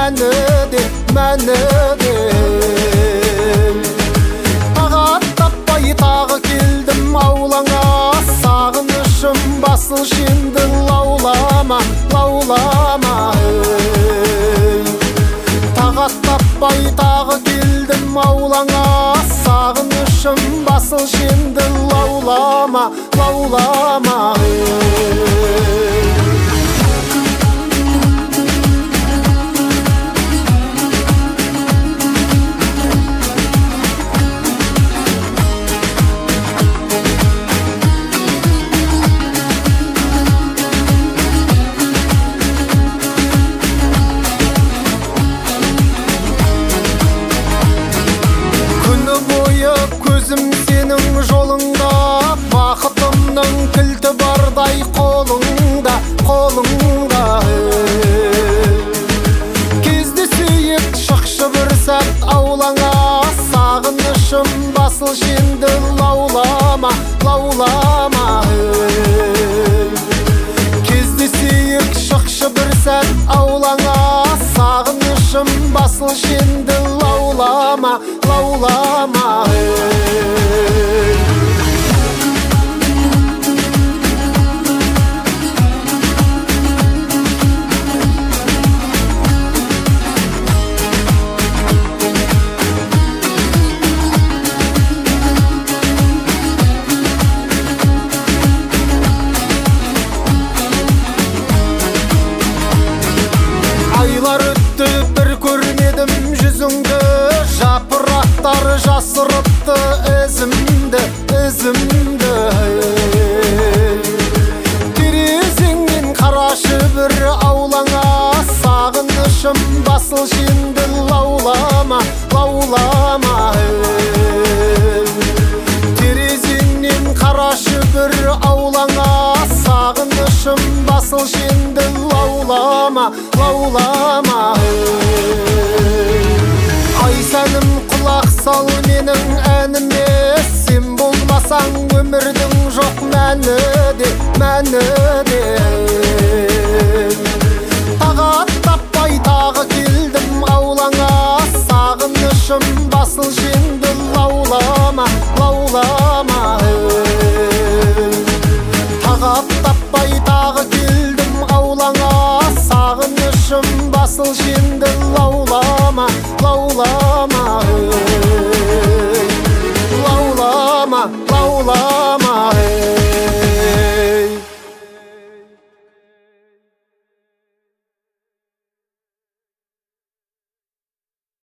мәні де Тағат таппай тағы келдім аулаңа, сағынышым басыл шенді лаулама, лаулама Тағат таппай тағы келдім аулаңа, сағынышым басыл шенді лаулама, лаулама Көзім сенің жолыңда, бақытымның кілті бардай қолыңда, қолыңда Кездесейік шықшы бір сәт аулаңа, сағынышым басыл шенді лаулама, лаулама Кездесейік шықшы бір сәт аулаңа, сағынышым басыл шенді лаулама, лаулама Айлар өтті бір көрмедім жүзіңді, жапырақтар жасырыпты ізімді, ізімді Терезеңнен қарашы бір аулаңа, сағынышым басыл шенді лаулама, лаулама Терезеңнен қарашы бір аулаңа, сағынышым басыл шенді лаулама, лаулама Ай сәнім құлақ сал менің әніме, сен болмасаң өмірдің жоқ мәні де Тағат таппай тағы келдім аулаңа, сағынышым басыл шенді лаулама, лаулама Тағат таппай тағы келдім аулаңа, сағынышым басыл шенді лаулама, лаулама Лаулама, лаулама